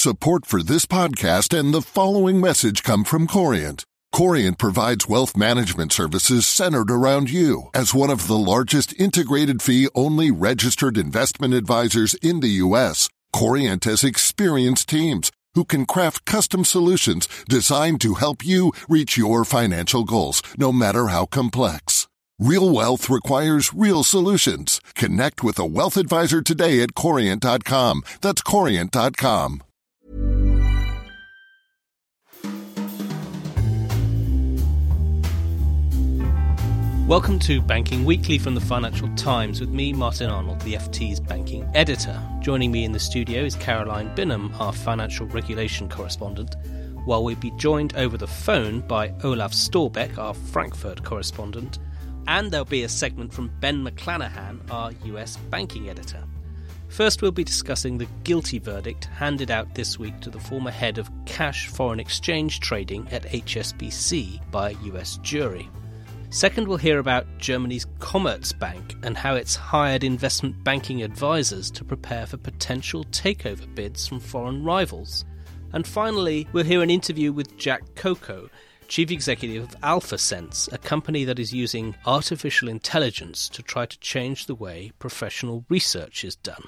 Support for this podcast and the following message come from Corient. Corient provides wealth management services centered around you. As one of the largest integrated fee-only registered investment advisors in the U.S., Corient has experienced teams who can craft custom solutions designed to help you reach your financial goals, no matter how complex. Real wealth requires real solutions. Connect with a wealth advisor today at Corient.com. That's Corient.com. Welcome to Banking Weekly from the Financial Times with me, Martin Arnold, the FT's banking editor. Joining me in the studio is Caroline Binham, our financial regulation correspondent, while we'll be joined over the phone by Olaf Storbeck, our Frankfurt correspondent, and there'll be a segment from Ben McClanahan, our US banking editor. First, we'll be discussing the guilty verdict handed out this week to the former head of cash foreign exchange trading at HSBC by a US jury. Second, we'll hear about Germany's Commerzbank and how it's hired investment banking advisors to prepare for potential takeover bids from foreign rivals. And finally, we'll hear an interview with Jack Coco, Chief Executive of AlphaSense, a company that is using artificial intelligence to try to change the way professional research is done.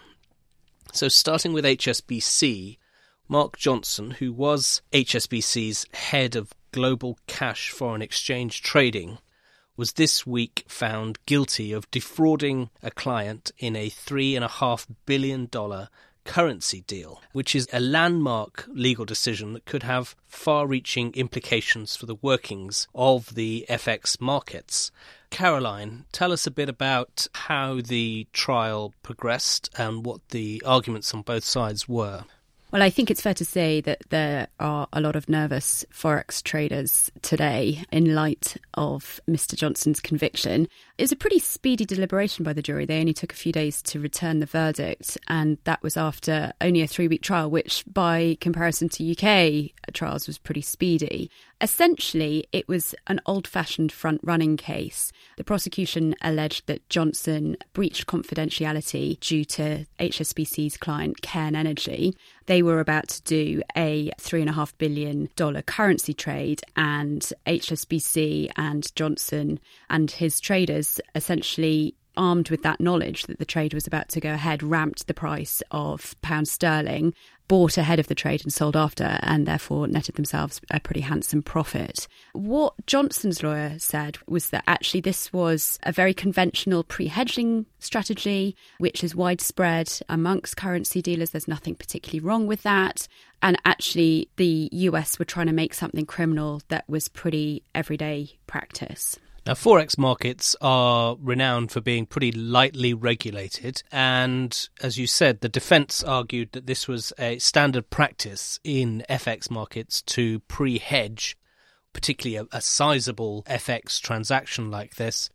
So starting with HSBC, Mark Johnson, who was HSBC's head of global cash foreign exchange trading, was this week found guilty of defrauding a client in a $3.5 billion currency deal, which is a landmark legal decision that could have far-reaching implications for the workings of the FX markets. Caroline, tell us a bit about how the trial progressed and what the arguments on both sides were. Well, I think it's fair to say that there are a lot of nervous Forex traders today in light of Mr. Johnson's conviction. It was a pretty speedy deliberation by the jury. They only took a few days to return the verdict, and that was after only a 3-week trial, which by comparison to UK trials was pretty speedy. Essentially, it was an old-fashioned front-running case. The prosecution alleged that Johnson breached confidentiality due to HSBC's client, Cairn Energy. They were about to do a $3.5 billion currency trade, and HSBC and Johnson and his traders essentially, armed with that knowledge that the trade was about to go ahead, ramped the price of pound sterling, bought ahead of the trade and sold after, and therefore netted themselves a pretty handsome profit. What Johnson's lawyer said was that actually this was a very conventional pre-hedging strategy, which is widespread amongst currency dealers. There's nothing particularly wrong with that. And actually the US were trying to make something criminal that was pretty everyday practice. Now, Forex markets are renowned for being pretty lightly regulated, and as you said, the defence argued that this was a standard practice in FX markets to pre-hedge, particularly a sizable FX transaction like this.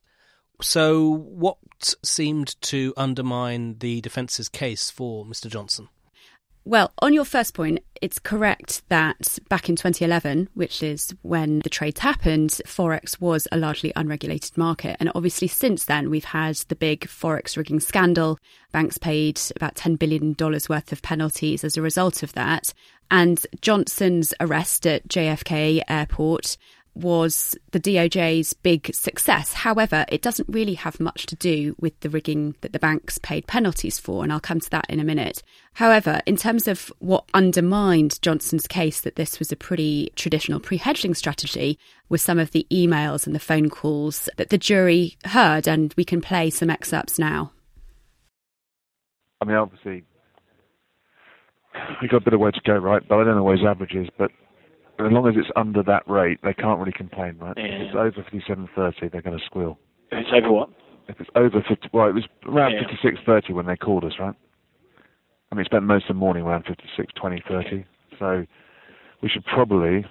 So what seemed to undermine the defence's case for Mr. Johnson? Well, on your first point, it's correct that back in 2011, which is when the trades happened, Forex was a largely unregulated market. And obviously since then, we've had the big Forex rigging scandal. Banks paid about $10 billion worth of penalties as a result of that. And Johnson's arrest at JFK Airport was the DOJ's big success. However, it doesn't really have much to do with the rigging that the banks paid penalties for, and I'll come to that in a minute. However, in terms of what undermined Johnson's case that this was a pretty traditional pre-hedging strategy was some of the emails and the phone calls that the jury heard, and we can play some excerpts now. I mean, obviously, we've got a bit of way to go, right? But I don't know what his average is, but as long as it's under that rate, they can't really complain, right? Yeah. If it's over 57.30, they're going to squeal. If it's over what? If it's over 50, well, it was around 56.30 when they called us, right? I mean, spent most of the morning around 56.20, 30. So we should probably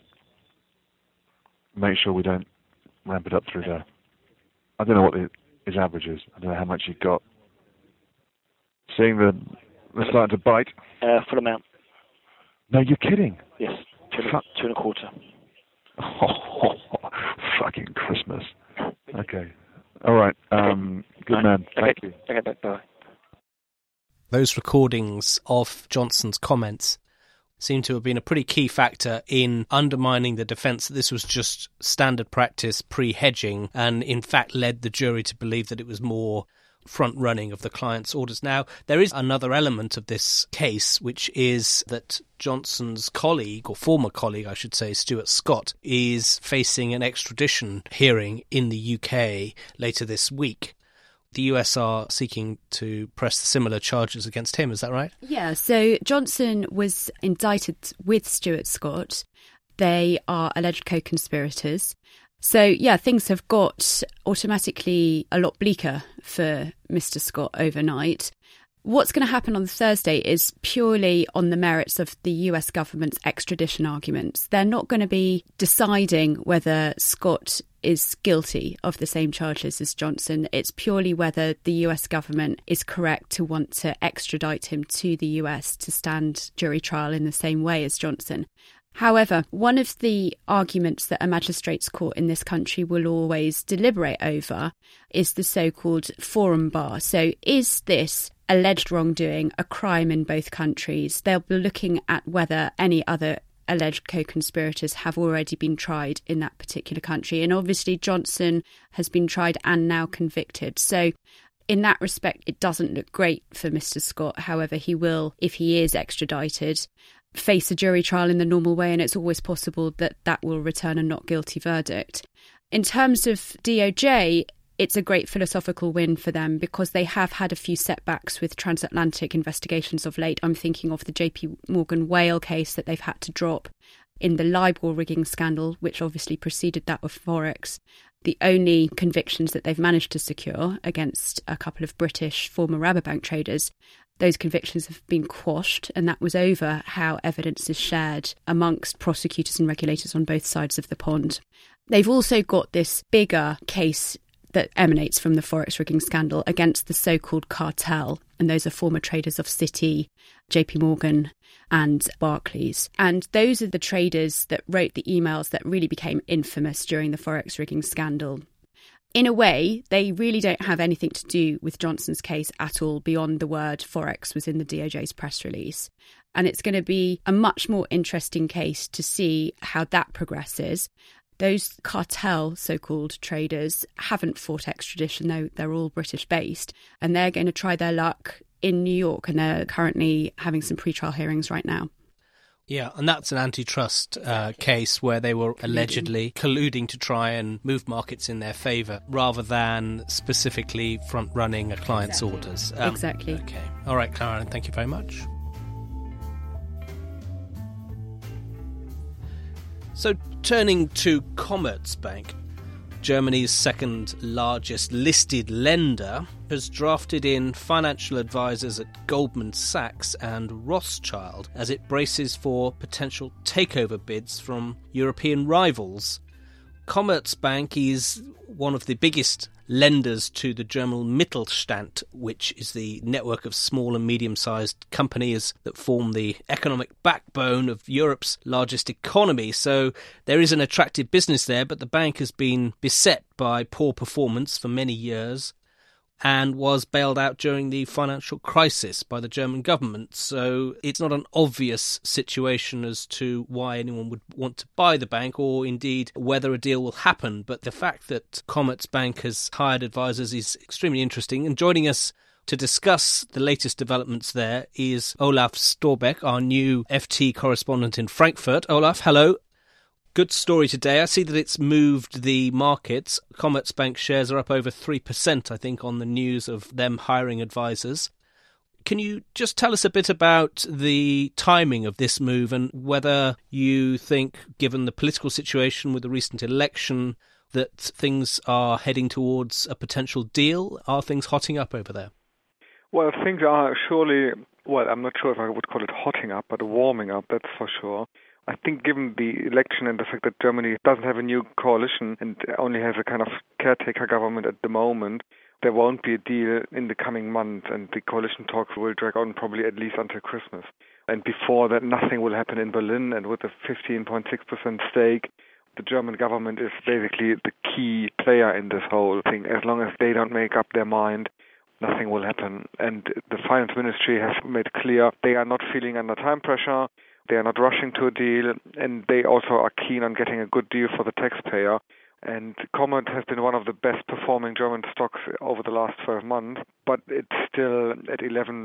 make sure we don't ramp it up through there. I don't know what his average is. I don't know how much he got. Seeing they're starting to bite. Full amount. No, you're kidding. Yes. 2.25. Oh, fucking Christmas. Okay. All right. Good man. Thank you. Okay, bye. Those recordings of Johnson's comments seem to have been a pretty key factor in undermining the defence that this was just standard practice pre-hedging, and in fact led the jury to believe that it was more front-running of the client's orders. Now, there is another element of this case, which is that Johnson's colleague, or former colleague, I should say, Stuart Scott, is facing an extradition hearing in the UK later this week. The US are seeking to press similar charges against him, is that right? Yeah, so Johnson was indicted with Stuart Scott. They are alleged co-conspirators. So, yeah, things have got automatically a lot bleaker for Mr. Scott overnight. What's going to happen on Thursday is purely on the merits of the US government's extradition arguments. They're not going to be deciding whether Scott is guilty of the same charges as Johnson. It's purely whether the US government is correct to want to extradite him to the US to stand jury trial in the same way as Johnson. However, one of the arguments that a magistrates' court in this country will always deliberate over is the so-called forum bar. So is this alleged wrongdoing a crime in both countries? They'll be looking at whether any other alleged co-conspirators have already been tried in that particular country. And obviously Johnson has been tried and now convicted. So in that respect, it doesn't look great for Mr. Scott. However, he will, if he is extradited, face a jury trial in the normal way, and it's always possible that that will return a not guilty verdict. In terms of DOJ, it's a great philosophical win for them because they have had a few setbacks with transatlantic investigations of late. I'm thinking of the JP Morgan Whale case that they've had to drop, in the LIBOR rigging scandal, which obviously preceded that of Forex. The only convictions that they've managed to secure against a couple of British former Rabobank traders, those convictions have been quashed, and that was over how evidence is shared amongst prosecutors and regulators on both sides of the pond. They've also got this bigger case that emanates from the Forex rigging scandal against the so-called cartel, and those are former traders of Citi, JP Morgan and Barclays. And those are the traders that wrote the emails that really became infamous during the Forex rigging scandal. In a way, they really don't have anything to do with Johnson's case at all beyond the word Forex was in the DOJ's press release. And it's going to be a much more interesting case to see how that progresses. Those cartel so-called traders haven't fought extradition, though they're all British-based, and they're going to try their luck in New York, and they're currently having some pre-trial hearings right now. Yeah, and that's an antitrust case where they were allegedly colluding to try and move markets in their favour rather than specifically front-running a client's orders. Exactly. Okay. All right, Caroline, thank you very much. So turning to Commerzbank, Germany's second largest listed lender, has drafted in financial advisors at Goldman Sachs and Rothschild as it braces for potential takeover bids from European rivals. Commerzbank is one of the biggest lenders to the German Mittelstand, which is the network of small and medium-sized companies that form the economic backbone of Europe's largest economy. So there is an attractive business there, but the bank has been beset by poor performance for many years and was bailed out during the financial crisis by the German government. So it's not an obvious situation as to why anyone would want to buy the bank or indeed whether a deal will happen. But the fact that Commerzbank has hired advisors is extremely interesting. And joining us to discuss the latest developments there is Olaf Storbeck, our new FT correspondent in Frankfurt. Olaf, hello. Good story today. I see that it's moved the markets. Commerzbank shares are up over 3%, I think, on the news of them hiring advisors. Can you just tell us a bit about the timing of this move and whether you think, given the political situation with the recent election, that things are heading towards a potential deal? Are things hotting up over there? Well, things are surely, I'm not sure if I would call it hotting up, but warming up, that's for sure. I think given the election and the fact that Germany doesn't have a new coalition and only has a kind of caretaker government at the moment, there won't be a deal in the coming months, and the coalition talks will drag on probably at least until Christmas. And before that, nothing will happen in Berlin, and with a 15.6% stake, the German government is basically the key player in this whole thing. As long as they don't make up their mind, nothing will happen. And the finance ministry has made clear they are not feeling under time pressure. They are not rushing to a deal, and they also are keen on getting a good deal for the taxpayer. And Comet has been one of the best performing German stocks over the last 12 months, but it's still at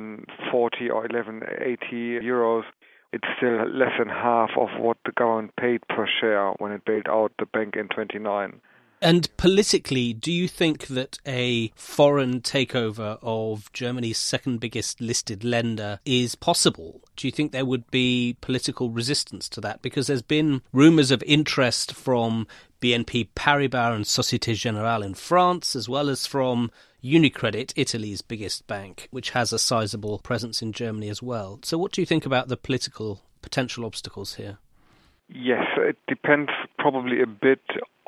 11.40 or 11.80 euros. It's still less than half of what the government paid per share when it bailed out the bank in 1929. And politically, do you think that a foreign takeover of Germany's second biggest listed lender is possible? Do you think there would be political resistance to that? Because there's been rumours of interest from BNP Paribas and Société Générale in France, as well as from UniCredit, Italy's biggest bank, which has a sizable presence in Germany as well. So what do you think about the political potential obstacles here? Yes, it depends probably a bit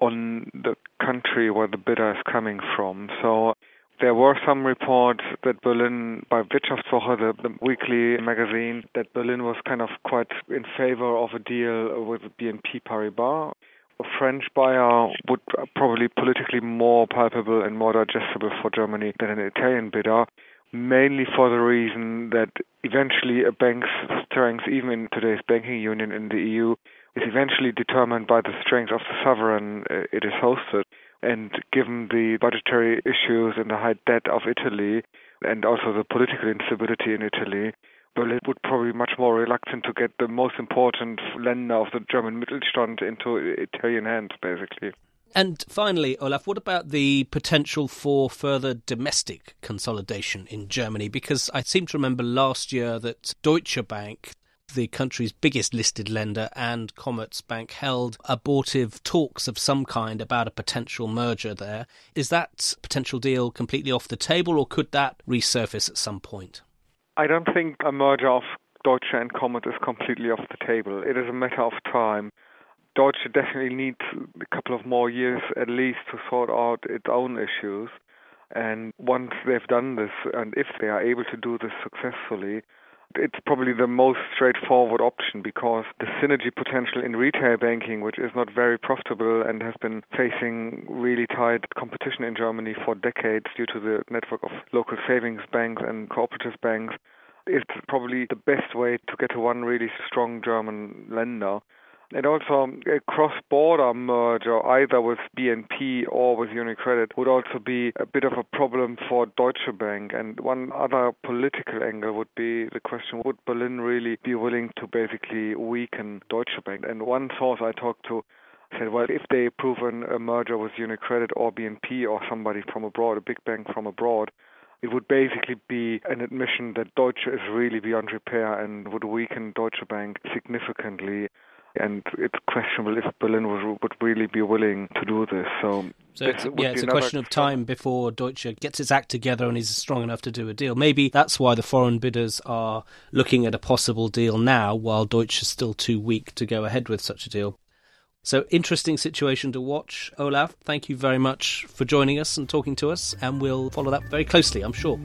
on the country where the bidder is coming from. So there were some reports that Berlin, by Wirtschaftswoche, the weekly magazine, that Berlin was kind of quite in favor of a deal with BNP Paribas. A French buyer would probably politically more palpable and more digestible for Germany than an Italian bidder, mainly for the reason that eventually a bank's strength, even in today's banking union in the EU, is eventually determined by the strength of the sovereign it is hosted. And given the budgetary issues and the high debt of Italy, and also the political instability in Italy, Berlin would probably be much more reluctant to get the most important lender of the German Mittelstand into Italian hands, basically. And finally, Olaf, what about the potential for further domestic consolidation in Germany? Because I seem to remember last year that Deutsche Bank, the country's biggest listed lender, and Commerzbank held abortive talks of some kind about a potential merger there. Is that potential deal completely off the table, or could that resurface at some point? I don't think a merger of Deutsche and Commerz is completely off the table. It is a matter of time. Deutsche definitely needs a couple of more years at least to sort out its own issues. And once they've done this, and if they are able to do this successfully, it's probably the most straightforward option, because the synergy potential in retail banking, which is not very profitable and has been facing really tight competition in Germany for decades due to the network of local savings banks and cooperative banks, is probably the best way to get to one really strong German lender. And also a cross-border merger, either with BNP or with UniCredit, would also be a bit of a problem for Deutsche Bank. And one other political angle would be the question, would Berlin really be willing to basically weaken Deutsche Bank? And one source I talked to said, well, if they approve a merger with UniCredit or BNP or somebody from abroad, a big bank from abroad, it would basically be an admission that Deutsche is really beyond repair and would weaken Deutsche Bank significantly. And it's questionable if Berlin would really be willing to do this. So it's a question of time before Deutsche gets its act together and is strong enough to do a deal. Maybe that's why the foreign bidders are looking at a possible deal now, while Deutsche is still too weak to go ahead with such a deal. So interesting situation to watch. Olaf, thank you very much for joining us and talking to us, and we'll follow that very closely, I'm sure.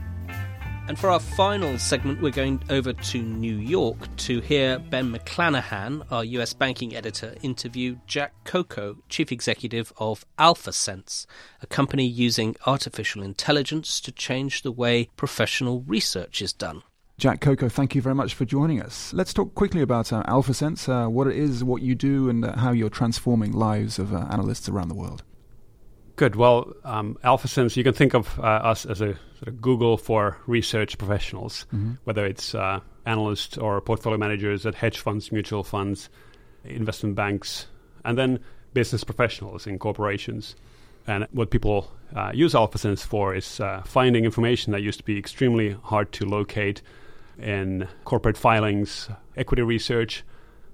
And for our final segment, we're going over to New York to hear Ben McClanahan, our US banking editor, interview Jack Coco, chief executive of AlphaSense, a company using artificial intelligence to change the way professional research is done. Jack Coco, thank you very much for joining us. Let's talk quickly about AlphaSense, what it is, what you do, and how you're transforming lives of analysts around the world. Good. Well, AlphaSense, you can think of us as a sort of Google for research professionals, whether it's analysts or portfolio managers at hedge funds, mutual funds, investment banks, and then business professionals in corporations. And what people use AlphaSense for is finding information that used to be extremely hard to locate in corporate filings, equity research,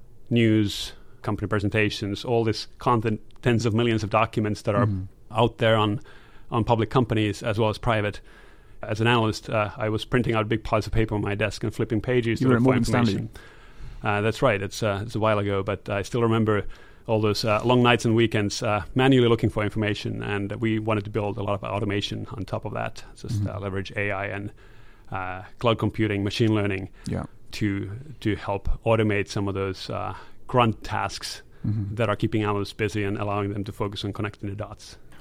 news, company presentations, all this content, tens of millions of documents that are out there on public companies as well as private. As an analyst, I was printing out big piles of paper on my desk and flipping pages to look for information. That's right. It's a while ago, but I still remember all those long nights and weekends manually looking for information, and we wanted to build a lot of automation on top of that, just leverage AI and cloud computing, machine learning to help automate some of those grunt tasks that are keeping analysts busy and allowing them to focus on connecting the dots.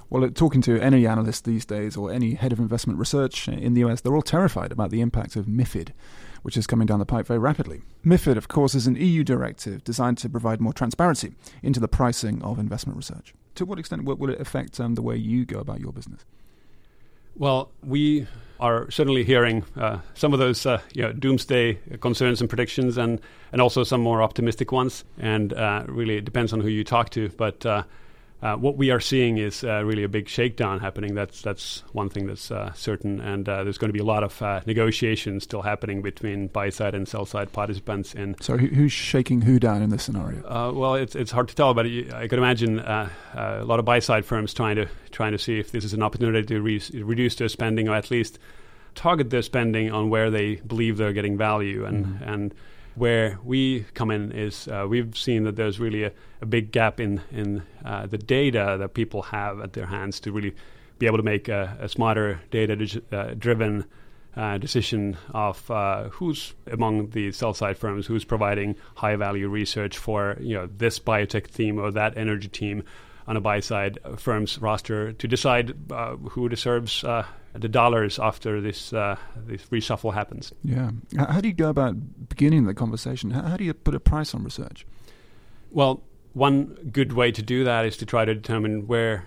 Well, talking to any analyst these days or any head of investment research in the US, they're all terrified about the impact of MiFID, which is coming down the pipe very rapidly. MiFID, of course, is an EU directive designed to provide more transparency into the pricing of investment research. To what extent will it affect the way you go about your business? Well, we are certainly hearing some of those doomsday concerns and predictions, and also some more optimistic ones. And really, it depends on who you talk to. But what we are seeing is really a big shakedown happening. That's one thing that's certain. And there's going to be a lot of negotiations still happening between buy-side and sell-side participants. So who's shaking who down in this scenario? Well, it's hard to tell, but I could imagine a lot of buy-side firms trying to see if this is an opportunity to reduce their spending, or at least target their spending on where they believe they're getting value. And where we come in is we've seen that there's really a big gap in the data that people have at their hands to really be able to make a smarter data-driven decision of who's among the sell-side firms, who's providing high-value research for this biotech team or that energy team on a buy-side firm's roster, to decide who deserves the dollars after this reshuffle happens. Yeah. How do you go about beginning the conversation? How do you put a price on research? Well, one good way to do that is to try to determine where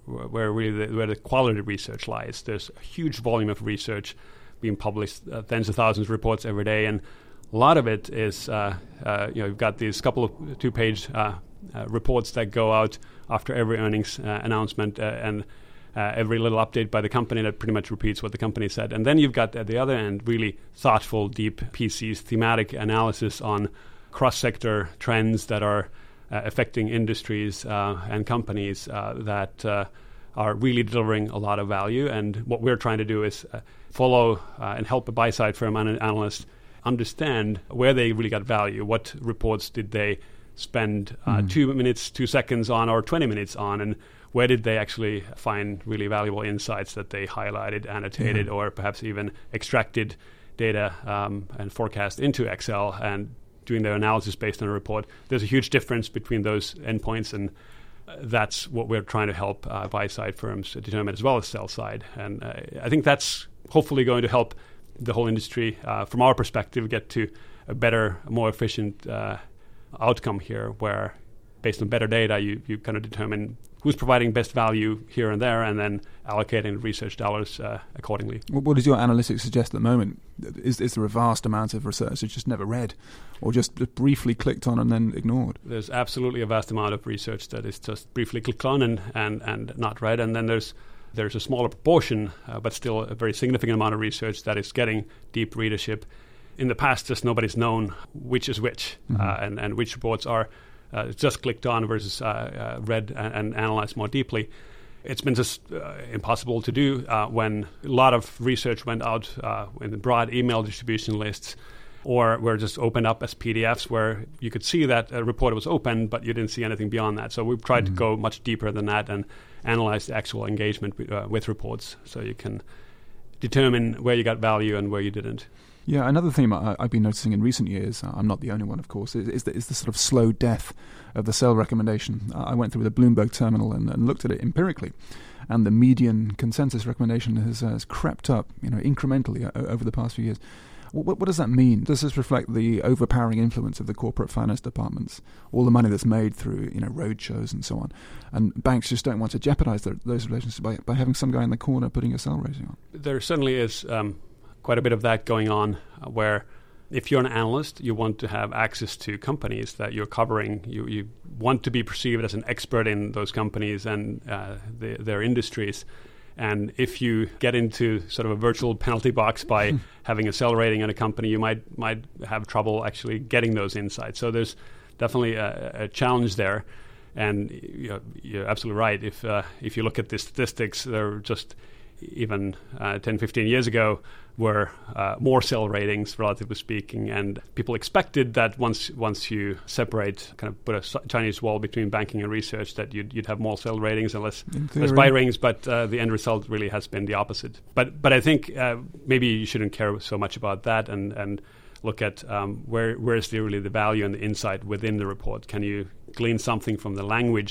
the quality research lies. There's a huge volume of research being published, tens of thousands of reports every day, and a lot of it is you've got these couple of 2-page reports that go out after every earnings announcement and every little update by the company that pretty much repeats what the company said. And then you've got at the other end really thoughtful, deep PCs, thematic analysis on cross-sector trends that are affecting industries and companies that are really delivering a lot of value. And what we're trying to do is follow and help a buy-side firm and an analyst understand where they really got value. What reports did they spend 2 minutes, 2 seconds on, or 20 minutes on, and where did they actually find really valuable insights that they highlighted, annotated, or perhaps even extracted data and forecast into Excel and doing their analysis based on a report. There's a huge difference between those endpoints, and that's what we're trying to help buy-side firms determine, as well as sell-side. And I think that's hopefully going to help the whole industry, from our perspective, get to a better, more efficient outcome here, where based on better data, you kind of determine who's providing best value here and there, and then allocating research dollars accordingly. What does your analytics suggest at the moment? Is there a vast amount of research that's just never read, or just briefly clicked on and then ignored? There's absolutely a vast amount of research that is just briefly clicked on and not read, and then there's a smaller proportion, but still a very significant amount of research that is getting deep readership. In the past, just nobody's known which is which, and which reports are just clicked on versus read and analyzed more deeply. It's been just impossible to do when a lot of research went out in broad email distribution lists, or were just opened up as PDFs where you could see that a report was open, but you didn't see anything beyond that. So we've tried to go much deeper than that and analyze the actual engagement with reports, so you can determine where you got value and where you didn't. Yeah, another theme I've been noticing in recent years, I'm not the only one, of course, is the sort of slow death of the sell recommendation. I went through the Bloomberg terminal and looked at it empirically, and the median consensus recommendation has crept up, incrementally over the past few years. What does that mean? Does this reflect the overpowering influence of the corporate finance departments, all the money that's made through road shows and so on, and banks just don't want to jeopardize those relationships by having some guy in the corner putting a sell rating on? There certainly is quite a bit of that going on, where if you're an analyst, you want to have access to companies that you're covering. You want to be perceived as an expert in those companies and their industries. And if you get into sort of a virtual penalty box by having a sell rating on a company, you might have trouble actually getting those insights. So there's definitely a challenge there. And you're absolutely right. If you look at the statistics, they're just even 10, 15 years ago were more sell ratings, relatively speaking, and people expected that once you separate, kind of put a Chinese wall between banking and research, that you'd have more sell ratings and less buy ratings, but the end result really has been the opposite. But I think maybe you shouldn't care so much about that and look at where is really the value and the insight within the report. Can you glean something from the language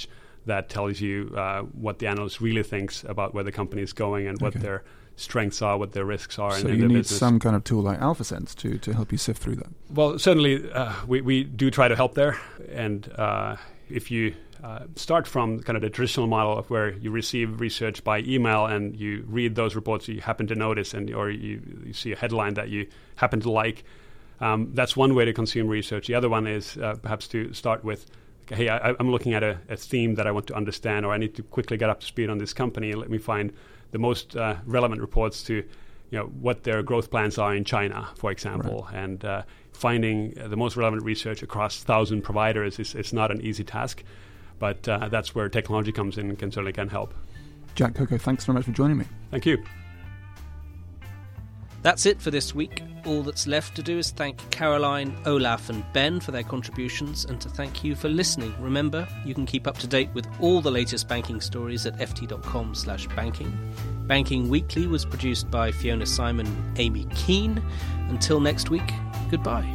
that tells you what the analyst really thinks about where the company is going and what their strengths are, what their risks are. So in you their need business. some kind of tool like AlphaSense to help you sift through that. Well, certainly we do try to help there. And if you start from kind of the traditional model of where you receive research by email and you read those reports you happen to notice or you see a headline that you happen to like, that's one way to consume research. The other one is perhaps to start with, hey, I'm looking at a theme that I want to understand, or I need to quickly get up to speed on this company, and let me find the most relevant reports to what their growth plans are in China, for example. Right. And finding the most relevant research across 1,000 providers is not an easy task, but that's where technology comes in and certainly can help. Jack Coco, thanks very much for joining me. Thank you. That's it for this week. All that's left to do is thank Caroline, Olaf and Ben for their contributions, and to thank you for listening. Remember, you can keep up to date with all the latest banking stories at ft.com/banking. Banking Weekly was produced by Fiona Simon and Amy Keane. Until next week, goodbye.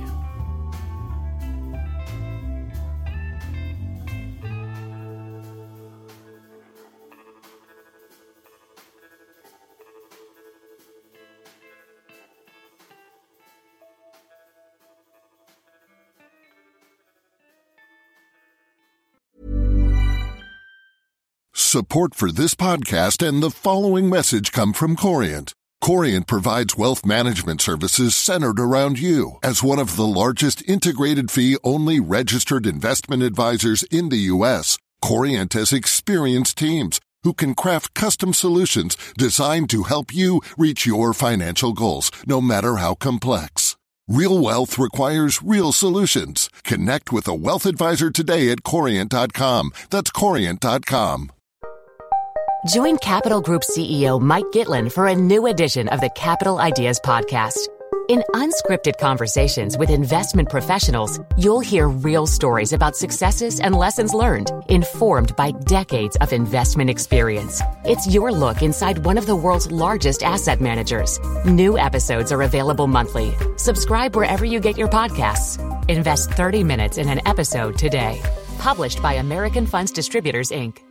Support for this podcast and the following message come from Corient. Corient provides wealth management services centered around you. As one of the largest integrated fee-only registered investment advisors in the U.S., Corient has experienced teams who can craft custom solutions designed to help you reach your financial goals, no matter how complex. Real wealth requires real solutions. Connect with a wealth advisor today at Corient.com. That's Corient.com. Join Capital Group CEO Mike Gitlin for a new edition of the Capital Ideas Podcast. In unscripted conversations with investment professionals, you'll hear real stories about successes and lessons learned, informed by decades of investment experience. It's your look inside one of the world's largest asset managers. New episodes are available monthly. Subscribe wherever you get your podcasts. Invest 30 minutes in an episode today. Published by American Funds Distributors, Inc.